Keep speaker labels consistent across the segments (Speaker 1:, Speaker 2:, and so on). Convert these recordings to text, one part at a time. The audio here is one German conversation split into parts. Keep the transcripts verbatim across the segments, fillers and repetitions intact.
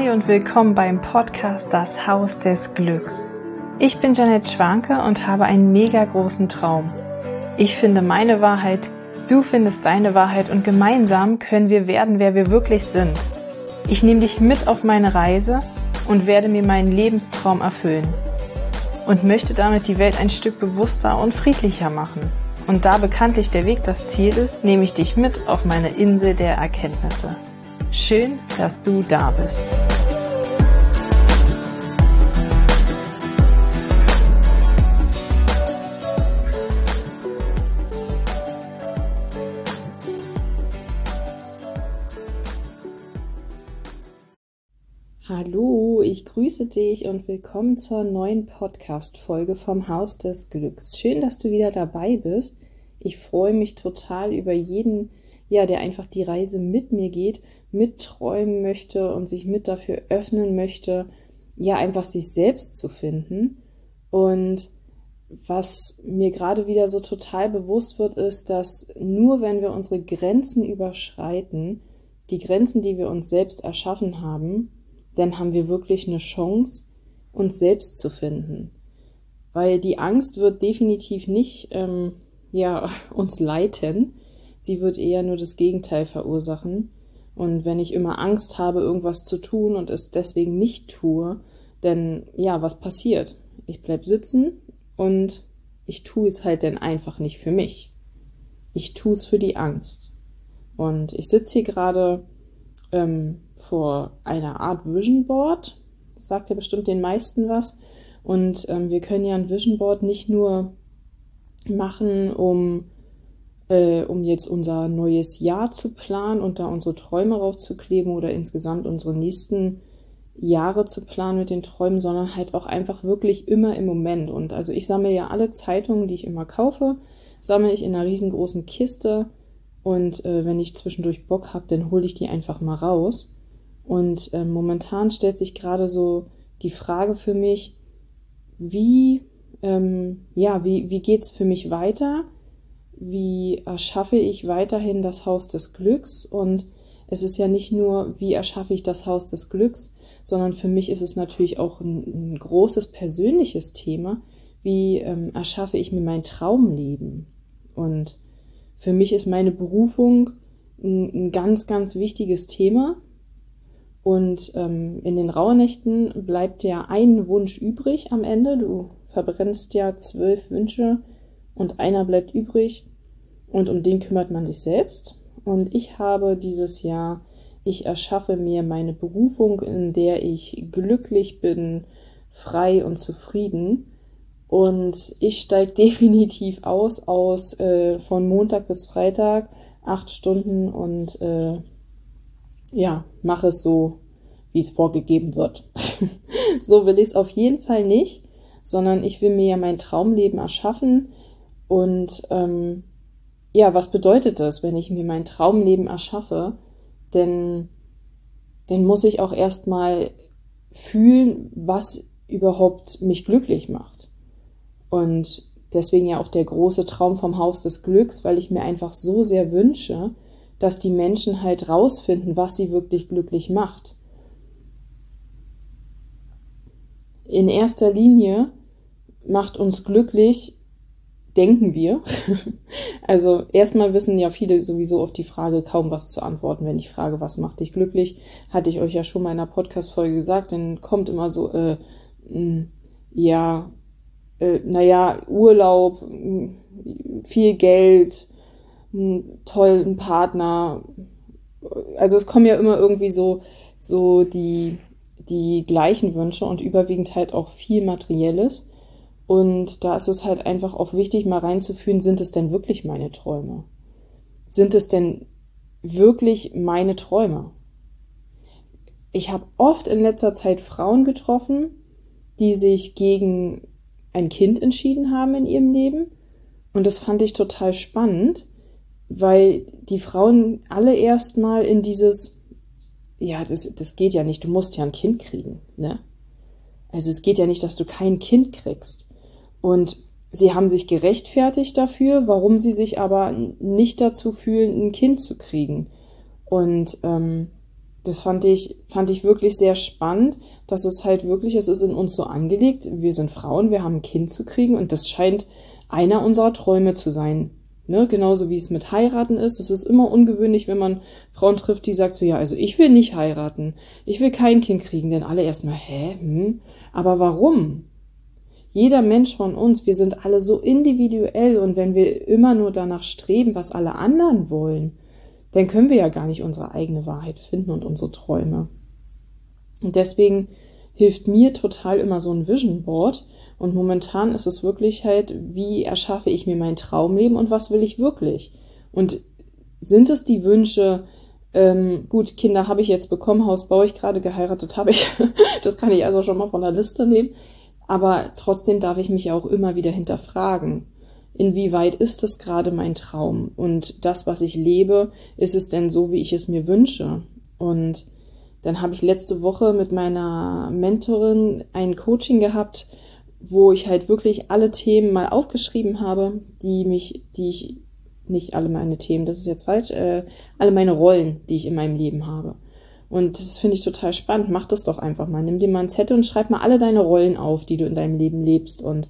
Speaker 1: Hi und willkommen beim Podcast Das Haus des Glücks. Ich bin Janette Schwanke und habe einen mega großen Traum. Ich finde meine Wahrheit, du findest deine Wahrheit und gemeinsam können wir werden, wer wir wirklich sind. Ich nehme dich mit auf meine Reise und werde mir meinen Lebenstraum erfüllen und möchte damit die Welt ein Stück bewusster und friedlicher machen. Und da bekanntlich der Weg das Ziel ist, nehme ich dich mit auf meine Insel der Erkenntnisse. Schön, dass du da bist. Hallo, ich grüße dich und willkommen zur neuen Podcast-Folge vom Haus des Glücks. Schön, dass du wieder dabei bist. Ich freue mich total über jeden, ja, der einfach die Reise mit mir geht, mitträumen möchte und sich mit dafür öffnen möchte, ja, einfach sich selbst zu finden. Und was mir gerade wieder so total bewusst wird, ist, dass nur wenn wir unsere Grenzen überschreiten, die Grenzen, die wir uns selbst erschaffen haben, dann haben wir wirklich eine Chance, uns selbst zu finden. Weil die Angst wird definitiv nicht ähm, ja, uns leiten, sie wird eher nur das Gegenteil verursachen. Und wenn ich immer Angst habe, irgendwas zu tun und es deswegen nicht tue, dann, ja, was passiert? Ich bleib sitzen und ich tue es halt dann einfach nicht für mich. Ich tue es für die Angst. Und ich sitze hier gerade ähm, vor einer Art Vision Board. Das sagt ja bestimmt den meisten was. Und ähm, wir können ja ein Vision Board nicht nur machen, um Äh, um jetzt unser neues Jahr zu planen und da unsere Träume raufzukleben oder insgesamt unsere nächsten Jahre zu planen mit den Träumen, sondern halt auch einfach wirklich immer im Moment. Und also ich sammle ja alle Zeitungen, die ich immer kaufe, sammle ich in einer riesengroßen Kiste und äh, wenn ich zwischendurch Bock habe, dann hole ich die einfach mal raus. Und äh, momentan stellt sich gerade so die Frage für mich, wie, ähm, ja, wie, wie geht's für mich weiter? Wie erschaffe ich weiterhin das Haus des Glücks? Und es ist ja nicht nur, wie erschaffe ich das Haus des Glücks, sondern für mich ist es natürlich auch ein, ein großes persönliches Thema. Wie ähm, erschaffe ich mir mein Traumleben? Und für mich ist meine Berufung ein, ein ganz, ganz wichtiges Thema. Und ähm, in den Rauhnächten bleibt ja ein Wunsch übrig am Ende. Du verbrennst ja zwölf Wünsche und einer bleibt übrig und um den kümmert man sich selbst. Und ich habe dieses Jahr, ich erschaffe mir meine Berufung, in der ich glücklich bin, frei und zufrieden. Und ich steige definitiv aus, aus äh, von Montag bis Freitag, acht Stunden und äh, ja, mache es so, wie es vorgegeben wird. So will ich es auf jeden Fall nicht, sondern ich will mir ja mein Traumleben erschaffen. Und ähm, ja, was bedeutet das, wenn ich mir mein Traumleben erschaffe? Denn dann muss ich auch erstmal fühlen, was überhaupt mich glücklich macht. Und deswegen ja auch der große Traum vom Haus des Glücks, weil ich mir einfach so sehr wünsche, dass die Menschen halt rausfinden, was sie wirklich glücklich macht. In erster Linie macht uns glücklich, denken wir. Also erstmal wissen ja viele sowieso auf die Frage kaum was zu antworten. Wenn ich frage, was macht dich glücklich, hatte ich euch ja schon mal in einer Podcast-Folge gesagt, dann kommt immer so, äh, mh, ja, äh, naja, Urlaub, mh, viel Geld, mh, tollen Partner. Also es kommen ja immer irgendwie so, so die, die gleichen Wünsche und überwiegend halt auch viel Materielles. Und da ist es halt einfach auch wichtig, mal reinzufühlen, sind es denn wirklich meine Träume? Sind es denn wirklich meine Träume? Ich habe oft in letzter Zeit Frauen getroffen, die sich gegen ein Kind entschieden haben in ihrem Leben. Und das fand ich total spannend, weil die Frauen alle erstmal in dieses, ja, das, das geht ja nicht, du musst ja ein Kind kriegen, ne? Also es geht ja nicht, dass du kein Kind kriegst. Und sie haben sich gerechtfertigt dafür, warum sie sich aber nicht dazu fühlen, ein Kind zu kriegen. Und ähm, das fand ich, fand ich wirklich sehr spannend, dass es halt wirklich, es ist in uns so angelegt, wir sind Frauen, wir haben ein Kind zu kriegen und das scheint einer unserer Träume zu sein. Ne? Genauso wie es mit heiraten ist. Es ist immer ungewöhnlich, wenn man Frauen trifft, die sagt so, ja, also ich will nicht heiraten, ich will kein Kind kriegen, denn alle erstmal, hä, hm, aber warum? Jeder Mensch von uns, wir sind alle so individuell und wenn wir immer nur danach streben, was alle anderen wollen, dann können wir ja gar nicht unsere eigene Wahrheit finden und unsere Träume. Und deswegen hilft mir total immer so ein Vision Board. Und momentan ist es wirklich halt, wie erschaffe ich mir mein Traumleben und was will ich wirklich? Und sind es die Wünsche, ähm, gut, Kinder habe ich jetzt bekommen, Haus baue ich gerade, geheiratet habe ich, das kann ich also schon mal von der Liste nehmen. Aber trotzdem darf ich mich ja auch immer wieder hinterfragen. Inwieweit ist das gerade mein Traum? Und das, was ich lebe, ist es denn so, wie ich es mir wünsche? Und dann habe ich letzte Woche mit meiner Mentorin ein Coaching gehabt, wo ich halt wirklich alle Themen mal aufgeschrieben habe, die mich, die ich, nicht alle meine Themen, das ist jetzt falsch, äh, alle meine Rollen, die ich in meinem Leben habe. Und das finde ich total spannend. Mach das doch einfach mal. Nimm dir mal ein Zettel und schreib mal alle deine Rollen auf, die du in deinem Leben lebst. Und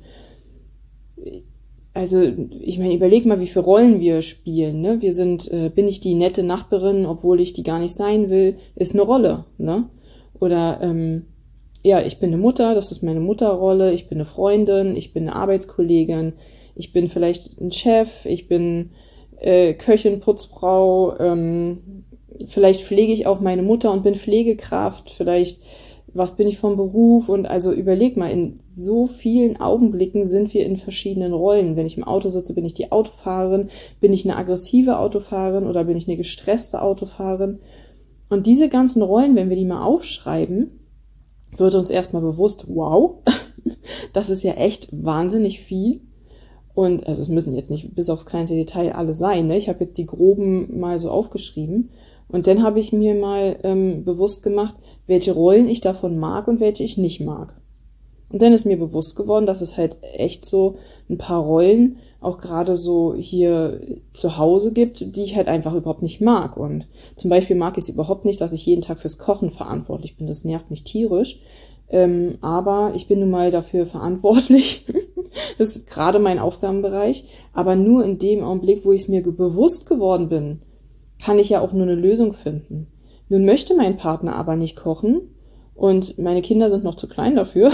Speaker 1: also, ich meine, überleg mal, wie viele Rollen wir spielen, ne? Wir sind, äh, bin ich die nette Nachbarin, obwohl ich die gar nicht sein will, ist eine Rolle, ne? Oder, ähm, ja, ich bin eine Mutter, das ist meine Mutterrolle, ich bin eine Freundin, ich bin eine Arbeitskollegin, ich bin vielleicht ein Chef, ich bin äh, Köchin, Putzfrau, ähm, vielleicht pflege ich auch meine Mutter und bin Pflegekraft, vielleicht was bin ich vom Beruf und also überleg mal, in so vielen Augenblicken sind wir in verschiedenen Rollen. Wenn ich im Auto sitze, bin ich die Autofahrerin, bin ich eine aggressive Autofahrerin oder bin ich eine gestresste Autofahrerin? Und diese ganzen Rollen, wenn wir die mal aufschreiben, wird uns erstmal bewusst, wow, das ist ja echt wahnsinnig viel. Und also es müssen jetzt nicht bis aufs kleinste Detail alle sein, ne? Ich habe jetzt die groben mal so aufgeschrieben. Und dann habe ich mir mal ähm, bewusst gemacht, welche Rollen ich davon mag und welche ich nicht mag. Und dann ist mir bewusst geworden, dass es halt echt so ein paar Rollen auch gerade so hier zu Hause gibt, die ich halt einfach überhaupt nicht mag. Und zum Beispiel mag ich es überhaupt nicht, dass ich jeden Tag fürs Kochen verantwortlich bin. Das nervt mich tierisch. Ähm, aber ich bin nun mal dafür verantwortlich. Das ist gerade mein Aufgabenbereich. Aber nur in dem Augenblick, wo ich es mir bewusst geworden bin, kann ich ja auch nur eine Lösung finden. Nun möchte mein Partner aber nicht kochen und meine Kinder sind noch zu klein dafür.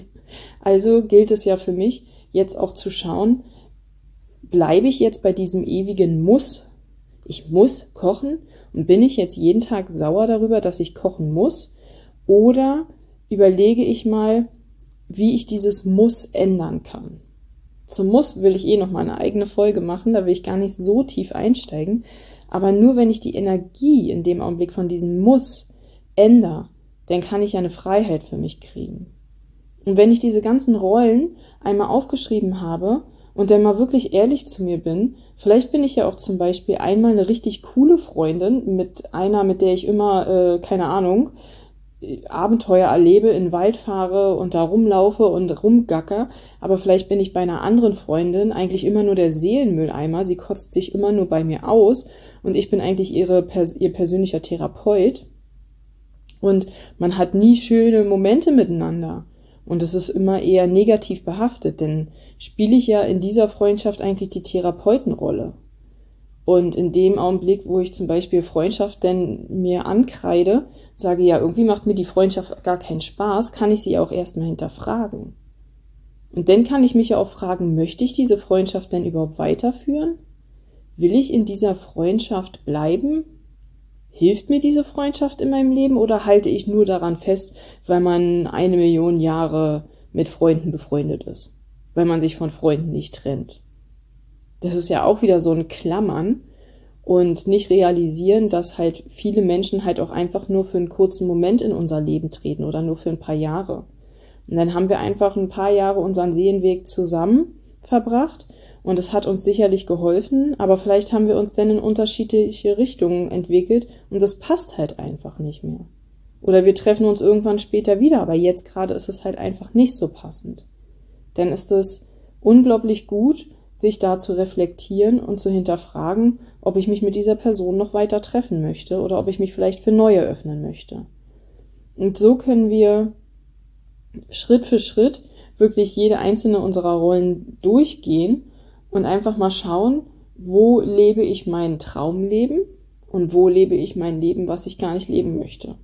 Speaker 1: Also gilt es ja für mich, jetzt auch zu schauen, bleibe ich jetzt bei diesem ewigen Muss? Ich muss kochen und bin ich jetzt jeden Tag sauer darüber, dass ich kochen muss? Oder überlege ich mal, wie ich dieses Muss ändern kann? Zum Muss will ich eh noch mal eine eigene Folge machen, da will ich gar nicht so tief einsteigen. Aber nur wenn ich die Energie in dem Augenblick von diesem Muss ändere, dann kann ich ja eine Freiheit für mich kriegen. Und wenn ich diese ganzen Rollen einmal aufgeschrieben habe und dann mal wirklich ehrlich zu mir bin, vielleicht bin ich ja auch zum Beispiel einmal eine richtig coole Freundin mit einer, mit der ich immer, äh, keine Ahnung, Abenteuer erlebe, in den Wald fahre und da rumlaufe und rumgacker, aber vielleicht bin ich bei einer anderen Freundin eigentlich immer nur der Seelenmülleimer, sie kotzt sich immer nur bei mir aus und ich bin eigentlich ihre, ihr persönlicher Therapeut und man hat nie schöne Momente miteinander und es ist immer eher negativ behaftet, denn spiele ich ja in dieser Freundschaft eigentlich die Therapeutenrolle. Und in dem Augenblick, wo ich zum Beispiel Freundschaft denn mir ankreide, sage, ja, irgendwie macht mir die Freundschaft gar keinen Spaß, kann ich sie auch erstmal hinterfragen. Und dann kann ich mich ja auch fragen, möchte ich diese Freundschaft denn überhaupt weiterführen? Will ich in dieser Freundschaft bleiben? Hilft mir diese Freundschaft in meinem Leben oder halte ich nur daran fest, weil man eine Million Jahre mit Freunden befreundet ist? Weil man sich von Freunden nicht trennt? Das ist ja auch wieder so ein Klammern und nicht realisieren, dass halt viele Menschen halt auch einfach nur für einen kurzen Moment in unser Leben treten oder nur für ein paar Jahre. Und dann haben wir einfach ein paar Jahre unseren Seelenweg zusammen verbracht und es hat uns sicherlich geholfen, aber vielleicht haben wir uns dann in unterschiedliche Richtungen entwickelt und das passt halt einfach nicht mehr. Oder wir treffen uns irgendwann später wieder, aber jetzt gerade ist es halt einfach nicht so passend. Dann ist es unglaublich gut, sich da zu reflektieren und zu hinterfragen, ob ich mich mit dieser Person noch weiter treffen möchte oder ob ich mich vielleicht für neue öffnen möchte. Und so können wir Schritt für Schritt wirklich jede einzelne unserer Rollen durchgehen und einfach mal schauen, wo lebe ich mein Traumleben und wo lebe ich mein Leben, was ich gar nicht leben möchte.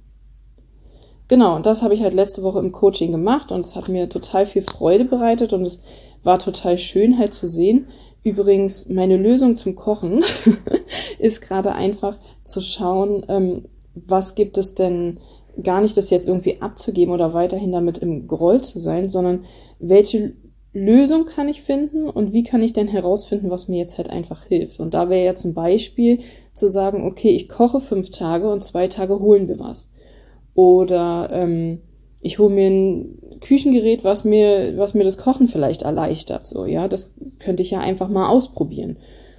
Speaker 1: Genau, und das habe ich halt letzte Woche im Coaching gemacht und es hat mir total viel Freude bereitet und es war total schön halt zu sehen. Übrigens, meine Lösung zum Kochen ist gerade einfach zu schauen, ähm, was gibt es denn, gar nicht das jetzt irgendwie abzugeben oder weiterhin damit im Groll zu sein, sondern welche Lösung kann ich finden und wie kann ich denn herausfinden, was mir jetzt halt einfach hilft. Und da wäre ja zum Beispiel zu sagen, okay, ich koche fünf Tage und zwei Tage holen wir was. Oder ähm, ich hole mir ein Küchengerät, was mir, was mir das Kochen vielleicht erleichtert. So, ja, das könnte ich ja einfach mal ausprobieren.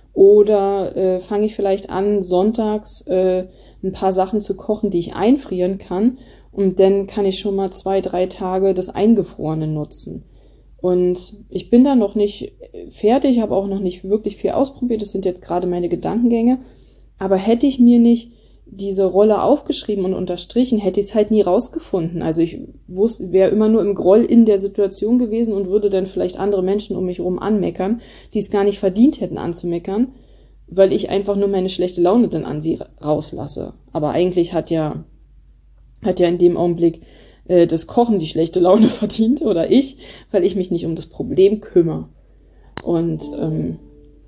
Speaker 1: Oder äh, fange ich vielleicht an, sonntags äh, ein paar Sachen zu kochen, die ich einfrieren kann. Und dann kann ich schon mal zwei, drei Tage das Eingefrorene nutzen. Und ich bin da noch nicht fertig, habe auch noch nicht wirklich viel ausprobiert. Das sind jetzt gerade meine Gedankengänge. Aber hätte ich mir nicht diese Rolle aufgeschrieben und unterstrichen, hätte ich es halt nie rausgefunden. Also ich wusste, wäre immer nur im Groll in der Situation gewesen und würde dann vielleicht andere Menschen um mich herum anmeckern, die es gar nicht verdient hätten anzumeckern, weil ich einfach nur meine schlechte Laune dann an sie rauslasse. Aber eigentlich hat ja, hat ja in dem Augenblick äh, das Kochen die schlechte Laune verdient oder ich, weil ich mich nicht um das Problem kümmere. Und ähm,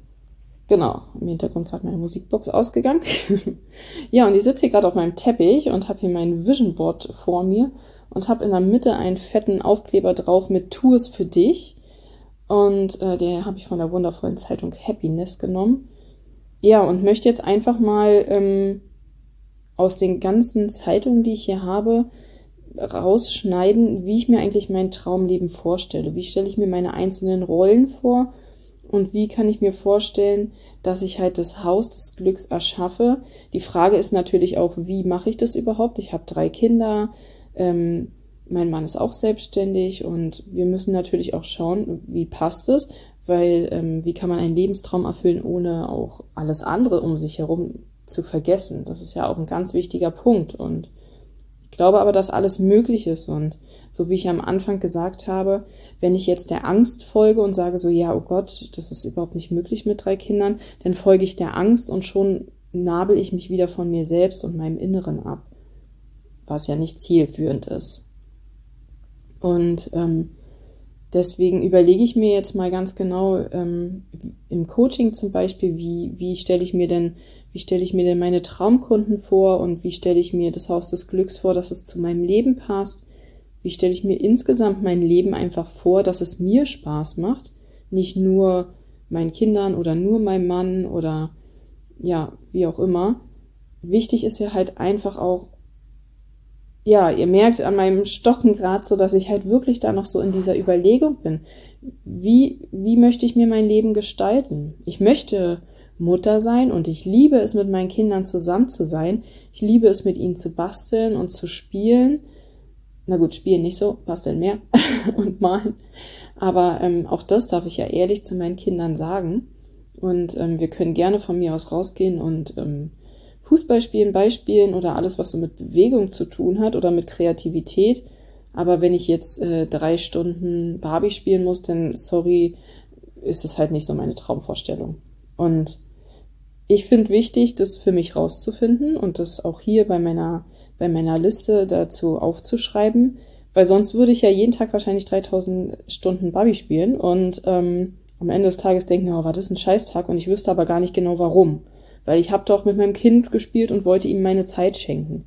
Speaker 1: Genau, im Hintergrund gerade meine Musikbox ausgegangen. Ja, und ich sitze hier gerade auf meinem Teppich und habe hier mein Vision Board vor mir und habe in der Mitte einen fetten Aufkleber drauf mit Tu es für dich. Und äh, den habe ich von der wundervollen Zeitung Happiness genommen. Ja, und möchte jetzt einfach mal ähm, aus den ganzen Zeitungen, die ich hier habe, rausschneiden, wie ich mir eigentlich mein Traumleben vorstelle. Wie stelle ich mir meine einzelnen Rollen vor? Und wie kann ich mir vorstellen, dass ich halt das Haus des Glücks erschaffe? Die Frage ist natürlich auch, wie mache ich das überhaupt? Ich habe drei Kinder, ähm, mein Mann ist auch selbstständig und wir müssen natürlich auch schauen, wie passt es? Weil ähm, wie kann man einen Lebenstraum erfüllen, ohne auch alles andere um sich herum zu vergessen? Das ist ja auch ein ganz wichtiger Punkt und ich glaube aber, dass alles möglich ist und so wie ich am Anfang gesagt habe, wenn ich jetzt der Angst folge und sage so, ja, oh Gott, das ist überhaupt nicht möglich mit drei Kindern, dann folge ich der Angst und schon nabel ich mich wieder von mir selbst und meinem Inneren ab, was ja nicht zielführend ist. Und ähm, deswegen überlege ich mir jetzt mal ganz genau ähm, im Coaching zum Beispiel, wie, wie stelle ich mir denn, wie stelle ich mir denn meine Traumkunden vor und wie stelle ich mir das Haus des Glücks vor, dass es zu meinem Leben passt. Wie stelle ich mir insgesamt mein Leben einfach vor, dass es mir Spaß macht, nicht nur meinen Kindern oder nur meinem Mann oder ja, wie auch immer. Wichtig ist ja halt einfach auch, ja, ihr merkt an meinem Stocken gerade so, dass ich halt wirklich da noch so in dieser Überlegung bin. Wie, wie möchte ich mir mein Leben gestalten? Ich möchte Mutter sein und ich liebe es, mit meinen Kindern zusammen zu sein. Ich liebe es, mit ihnen zu basteln und zu spielen. Na gut, spielen nicht so, basteln mehr und malen. Aber ähm, auch das darf ich ja ehrlich zu meinen Kindern sagen. Und ähm, wir können gerne von mir aus rausgehen und ähm, Fußball spielen, Ballspielen oder alles, was so mit Bewegung zu tun hat oder mit Kreativität. Aber wenn ich jetzt äh, drei Stunden Barbie spielen muss, dann, sorry, ist es halt nicht so meine Traumvorstellung. Und ich finde wichtig, das für mich rauszufinden und das auch hier bei meiner, bei meiner Liste dazu aufzuschreiben, weil sonst würde ich ja jeden Tag wahrscheinlich dreitausend Stunden Barbie spielen und ähm, am Ende des Tages denken, oh, war das ein Scheißtag und ich wüsste aber gar nicht genau warum. Weil ich habe doch mit meinem Kind gespielt und wollte ihm meine Zeit schenken.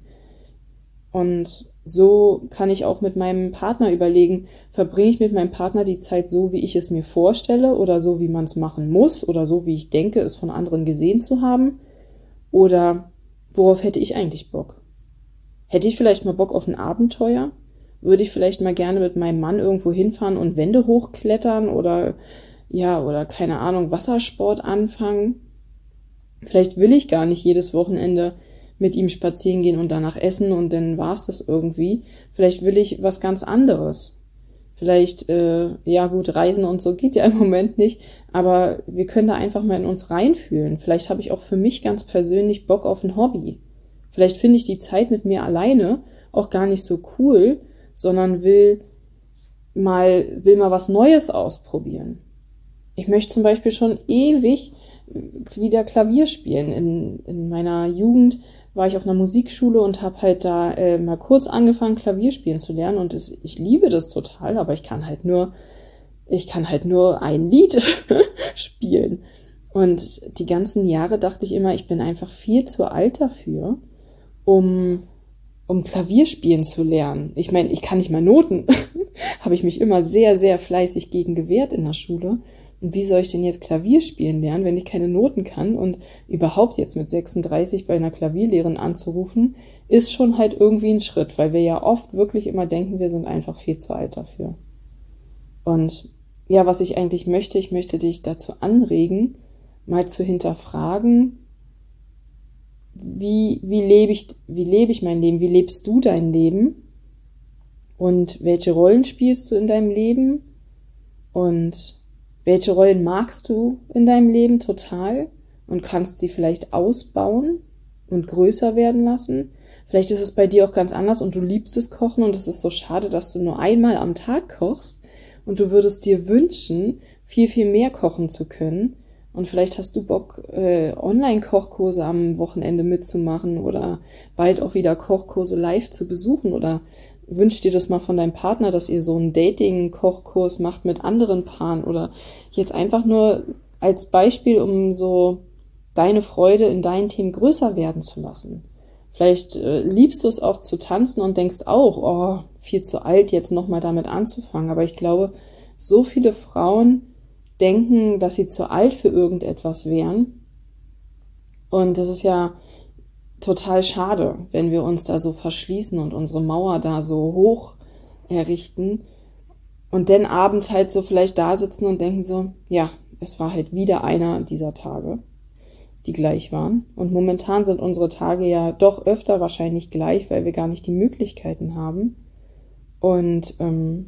Speaker 1: Und so kann ich auch mit meinem Partner überlegen, verbringe ich mit meinem Partner die Zeit so, wie ich es mir vorstelle oder so, wie man es machen muss oder so, wie ich denke, es von anderen gesehen zu haben? Oder worauf hätte ich eigentlich Bock? Hätte ich vielleicht mal Bock auf ein Abenteuer? Würde ich vielleicht mal gerne mit meinem Mann irgendwo hinfahren und Wände hochklettern oder, ja, oder keine Ahnung, Wassersport anfangen? Vielleicht will ich gar nicht jedes Wochenende mit ihm spazieren gehen und danach essen und dann war's das irgendwie. Vielleicht will ich was ganz anderes. Vielleicht, äh, ja gut, Reisen und so geht ja im Moment nicht, aber wir können da einfach mal in uns reinfühlen. Vielleicht habe ich auch für mich ganz persönlich Bock auf ein Hobby. Vielleicht finde ich die Zeit mit mir alleine auch gar nicht so cool, sondern will mal, will mal was Neues ausprobieren. Ich möchte zum Beispiel schon ewig wieder Klavier spielen. In, in meiner Jugend war ich auf einer Musikschule und habe halt da äh, mal kurz angefangen, Klavier spielen zu lernen. Und es, ich liebe das total, aber ich kann halt nur, ich kann halt nur ein Lied spielen. Und die ganzen Jahre dachte ich immer, ich bin einfach viel zu alt dafür, um, um Klavier spielen zu lernen. Ich meine, ich kann nicht mal Noten. Habe ich mich immer sehr, sehr fleißig gegen gewehrt in der Schule. Und wie soll ich denn jetzt Klavier spielen lernen, wenn ich keine Noten kann? Und überhaupt jetzt mit sechsunddreißig bei einer Klavierlehrerin anzurufen, ist schon halt irgendwie ein Schritt, weil wir ja oft wirklich immer denken, wir sind einfach viel zu alt dafür. Und ja, was ich eigentlich möchte, ich möchte dich dazu anregen, mal zu hinterfragen, wie, wie lebe ich, wie lebe ich mein Leben? Wie lebst du dein Leben? Und welche Rollen spielst du in deinem Leben? Und welche Rollen magst du in deinem Leben total und kannst sie vielleicht ausbauen und größer werden lassen? Vielleicht ist es bei dir auch ganz anders und du liebst es Kochen und es ist so schade, dass du nur einmal am Tag kochst und du würdest dir wünschen, viel, viel mehr kochen zu können. Und vielleicht hast du Bock, äh, Online-Kochkurse am Wochenende mitzumachen oder bald auch wieder Kochkurse live zu besuchen oder wünsch dir das mal von deinem Partner, dass ihr so einen Dating-Kochkurs macht mit anderen Paaren oder jetzt einfach nur als Beispiel, um so deine Freude in deinen Themen größer werden zu lassen. Vielleicht äh, liebst du es auch zu tanzen und denkst auch, oh, viel zu alt, jetzt nochmal damit anzufangen. Aber ich glaube, so viele Frauen denken, dass sie zu alt für irgendetwas wären. Und das ist ja total schade, wenn wir uns da so verschließen und unsere Mauer da so hoch errichten und dann abends halt so vielleicht da sitzen und denken so, ja, es war halt wieder einer dieser Tage, die gleich waren. Und momentan sind unsere Tage ja doch öfter wahrscheinlich gleich, weil wir gar nicht die Möglichkeiten haben. Und ähm,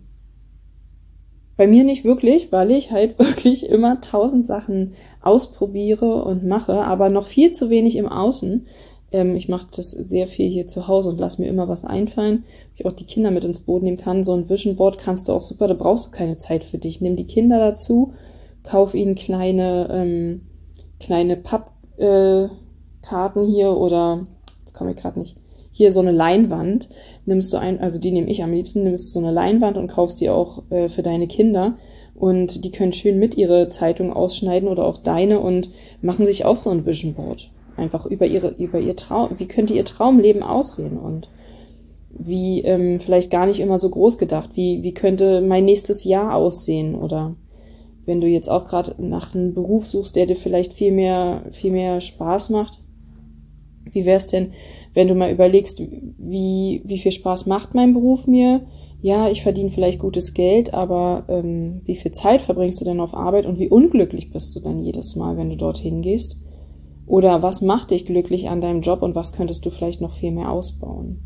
Speaker 1: bei mir nicht wirklich, weil ich halt wirklich immer tausend Sachen ausprobiere und mache, aber noch viel zu wenig im Außen. Ähm, ich mache das sehr viel hier zu Hause und lasse mir immer was einfallen, wo ich auch die Kinder mit ins Boot nehmen kann. So ein Vision Board kannst du auch super, da brauchst du keine Zeit für dich. Nimm die Kinder dazu, kauf ihnen kleine, ähm, kleine Pappkarten äh, hier oder, jetzt komme ich gerade nicht, hier so eine Leinwand, nimmst du ein, also die nehme ich am liebsten, nimmst so eine Leinwand und kaufst die auch äh, für deine Kinder und die können schön mit ihre Zeitung ausschneiden oder auch deine und machen sich auch so ein Vision Board. Einfach über ihre, über ihr Traum, wie könnte ihr Traumleben aussehen und wie, ähm, vielleicht gar nicht immer so groß gedacht, wie, wie könnte mein nächstes Jahr aussehen oder wenn du jetzt auch gerade nach einem Beruf suchst, der dir vielleicht viel mehr, viel mehr Spaß macht, wie wär's denn, wenn du mal überlegst, wie, wie viel Spaß macht mein Beruf mir? Ja, ich verdiene vielleicht gutes Geld, aber ähm, wie viel Zeit verbringst du denn auf Arbeit und wie unglücklich bist du dann jedes Mal, wenn du dorthin gehst? Oder was macht dich glücklich an deinem Job und was könntest du vielleicht noch viel mehr ausbauen?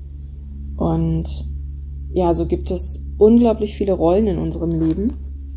Speaker 1: Und ja, so gibt es unglaublich viele Rollen in unserem Leben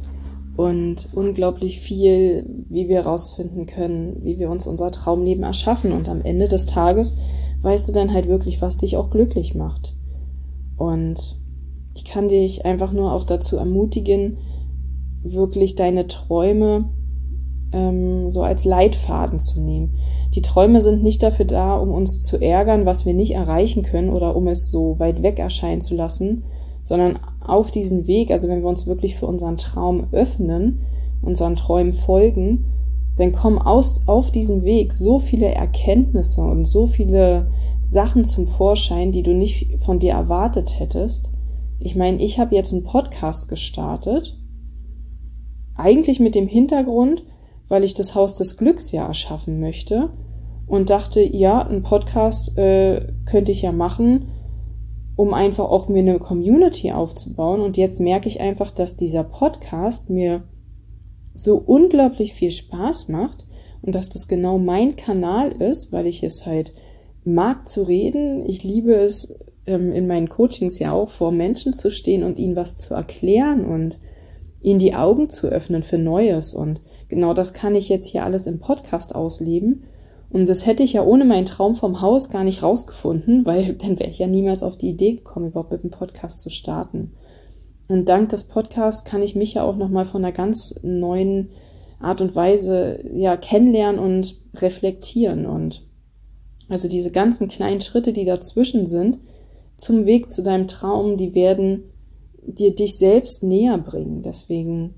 Speaker 1: und unglaublich viel, wie wir herausfinden können, wie wir uns unser Traumleben erschaffen. Und am Ende des Tages weißt du dann halt wirklich, was dich auch glücklich macht. Und ich kann dich einfach nur auch dazu ermutigen, wirklich deine Träume ähm, so als Leitfaden zu nehmen. Die Träume sind nicht dafür da, um uns zu ärgern, was wir nicht erreichen können oder um es so weit weg erscheinen zu lassen, sondern auf diesen Weg, also wenn wir uns wirklich für unseren Traum öffnen, unseren Träumen folgen, dann kommen aus, auf diesem Weg so viele Erkenntnisse und so viele Sachen zum Vorschein, die du nicht von dir erwartet hättest. Ich meine, ich habe jetzt einen Podcast gestartet, eigentlich mit dem Hintergrund, weil ich das Haus des Glücks ja erschaffen möchte und dachte, ja, einen Podcast äh, könnte ich ja machen, um einfach auch mir eine Community aufzubauen. Und jetzt merke ich einfach, dass dieser Podcast mir so unglaublich viel Spaß macht und dass das genau mein Kanal ist, weil ich es halt mag zu reden. Ich liebe es, ähm, in meinen Coachings ja auch, vor Menschen zu stehen und ihnen was zu erklären und ihnen die Augen zu öffnen für Neues. Und genau das kann ich jetzt hier alles im Podcast ausleben. Und das hätte ich ja ohne meinen Traum vom Haus gar nicht rausgefunden, weil dann wäre ich ja niemals auf die Idee gekommen, überhaupt mit dem Podcast zu starten. Und dank des Podcasts kann ich mich ja auch nochmal von einer ganz neuen Art und Weise ja kennenlernen und reflektieren. Und also diese ganzen kleinen Schritte, die dazwischen sind, zum Weg zu deinem Traum, die werden dir dich selbst näher bringen. Deswegen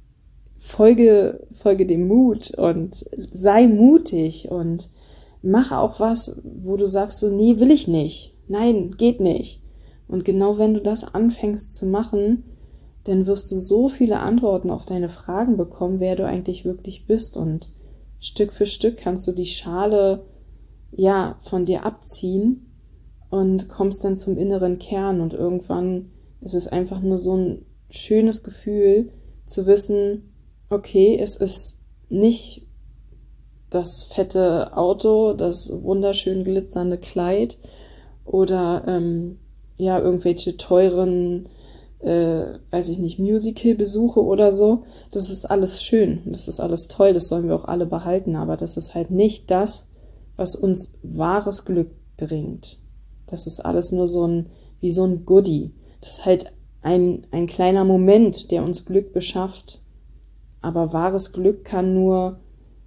Speaker 1: folge, folge dem Mut und sei mutig und mach auch was, wo du sagst so, nee, will ich nicht. Nein, geht nicht. Und genau wenn du das anfängst zu machen, dann wirst du so viele Antworten auf deine Fragen bekommen, wer du eigentlich wirklich bist. Und Stück für Stück kannst du die Schale ja von dir abziehen und kommst dann zum inneren Kern. Und irgendwann ist es einfach nur so ein schönes Gefühl zu wissen, okay, es ist nicht das fette Auto, das wunderschön glitzernde Kleid oder ähm, ja irgendwelche teuren, äh, weiß ich nicht, Musical-Besuche oder so. Das ist alles schön, das ist alles toll, das sollen wir auch alle behalten, aber das ist halt nicht das, was uns wahres Glück bringt. Das ist alles nur so ein, wie so ein Goodie. Das ist halt ein, ein kleiner Moment, der uns Glück beschafft. Aber wahres Glück kann nur,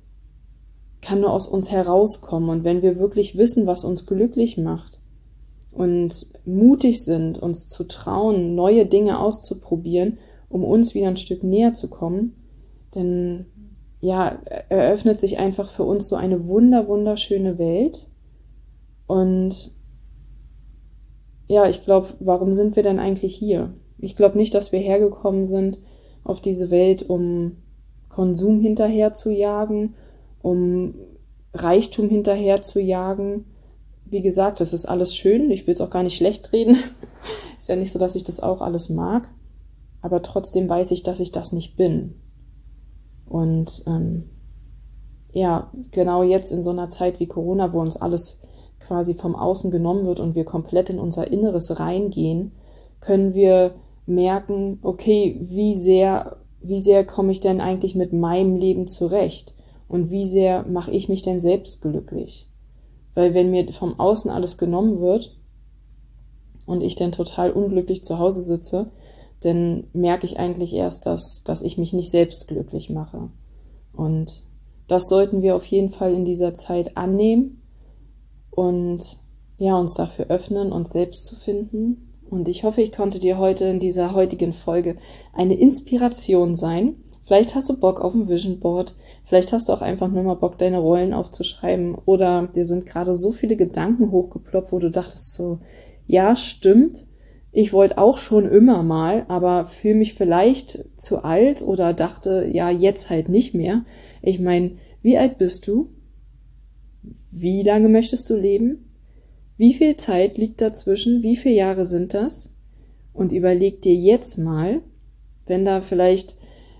Speaker 1: kann nur aus uns herauskommen. Und wenn wir wirklich wissen, was uns glücklich macht und mutig sind, uns zu trauen, neue Dinge auszuprobieren, um uns wieder ein Stück näher zu kommen, dann ja, eröffnet sich einfach für uns so eine wunder, wunderschöne Welt. Und ja, ich glaube, warum sind wir denn eigentlich hier? Ich glaube nicht, dass wir hergekommen sind auf diese Welt, um Konsum hinterher zu jagen, um Reichtum hinterher zu jagen. Wie gesagt, das ist alles schön. Ich will es auch gar nicht schlecht reden. Ist ja nicht so, dass ich das auch alles mag. Aber trotzdem weiß ich, dass ich das nicht bin. Und ähm, ja, genau jetzt in so einer Zeit wie Corona, wo uns alles quasi vom Außen genommen wird und wir komplett in unser Inneres reingehen, können wir merken, okay, wie sehr, wie sehr komme ich denn eigentlich mit meinem Leben zurecht? Und wie sehr mache ich mich denn selbst glücklich? Weil wenn mir vom Außen alles genommen wird und ich dann total unglücklich zu Hause sitze, dann merke ich eigentlich erst, dass, dass ich mich nicht selbst glücklich mache. Und das sollten wir auf jeden Fall in dieser Zeit annehmen und ja, uns dafür öffnen, uns selbst zu finden. Und ich hoffe, ich konnte dir heute in dieser heutigen Folge eine Inspiration sein. Vielleicht hast du Bock auf ein Vision Board, vielleicht hast du auch einfach nur mal Bock, deine Rollen aufzuschreiben oder dir sind gerade so viele Gedanken hochgeploppt, wo du dachtest so, ja, stimmt, ich wollte auch schon immer mal, aber fühle mich vielleicht zu alt oder dachte, ja, jetzt halt nicht mehr. Ich meine, wie alt bist du? Wie lange möchtest du leben? Wie viel Zeit liegt dazwischen? Wie viele Jahre sind das? Und überleg dir jetzt mal, wenn da vielleicht,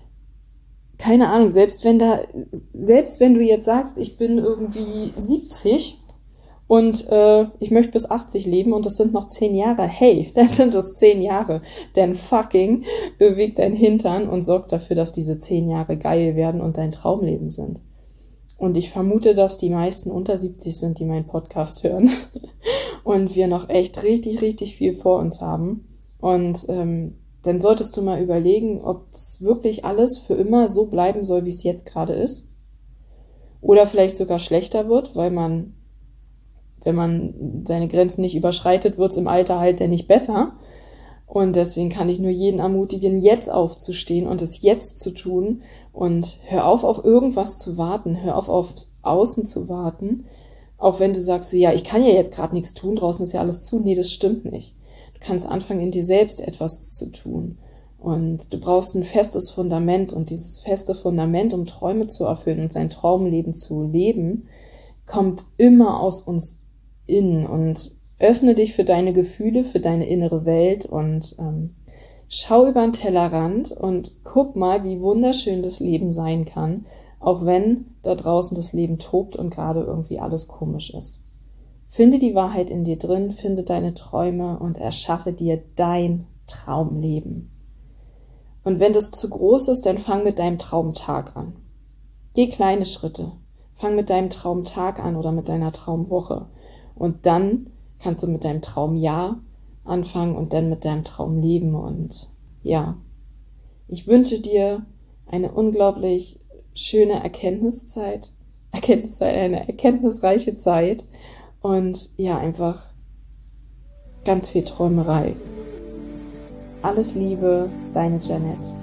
Speaker 1: keine Ahnung, selbst wenn da, selbst wenn du jetzt sagst, ich bin irgendwie siebzig und äh, ich möchte bis achtzig leben und das sind noch zehn Jahre, hey, dann sind das zehn Jahre, denn fucking beweg dein Hintern und sorg dafür, dass diese zehn Jahre geil werden und dein Traumleben sind. Und ich vermute, dass die meisten unter siebzig sind, die meinen Podcast hören. Und wir noch echt richtig, richtig viel vor uns haben. Und ähm, dann solltest du mal überlegen, ob es wirklich alles für immer so bleiben soll, wie es jetzt gerade ist. Oder vielleicht sogar schlechter wird, weil man, wenn man seine Grenzen nicht überschreitet, wird es im Alter halt dann nicht besser. Und deswegen kann ich nur jeden ermutigen, jetzt aufzustehen und es jetzt zu tun. Und hör auf, auf irgendwas zu warten. Hör auf, aufs Außen zu warten. Auch wenn du sagst, so, ja, ich kann ja jetzt gerade nichts tun, draußen ist ja alles zu. Nee, das stimmt nicht. Du kannst anfangen, in dir selbst etwas zu tun. Und du brauchst ein festes Fundament. Und dieses feste Fundament, um Träume zu erfüllen und sein Traumleben zu leben, kommt immer aus uns innen. Und öffne dich für deine Gefühle, für deine innere Welt und ähm, schau über den Tellerrand und guck mal, wie wunderschön das Leben sein kann, auch wenn da draußen das Leben tobt und gerade irgendwie alles komisch ist. Finde die Wahrheit in dir drin, finde deine Träume und erschaffe dir dein Traumleben. Und wenn das zu groß ist, dann fang mit deinem Traumtag an. Geh kleine Schritte. Fang mit deinem Traumtag an oder mit deiner Traumwoche. Und dann kannst du mit deinem Traumjahr anfangen und dann mit deinem Traumleben. Und ja, ich wünsche dir eine unglaublich schöne Erkenntniszeit, Erkenntniszeit, eine erkenntnisreiche Zeit und ja, einfach ganz viel Träumerei. Alles Liebe, deine Janette.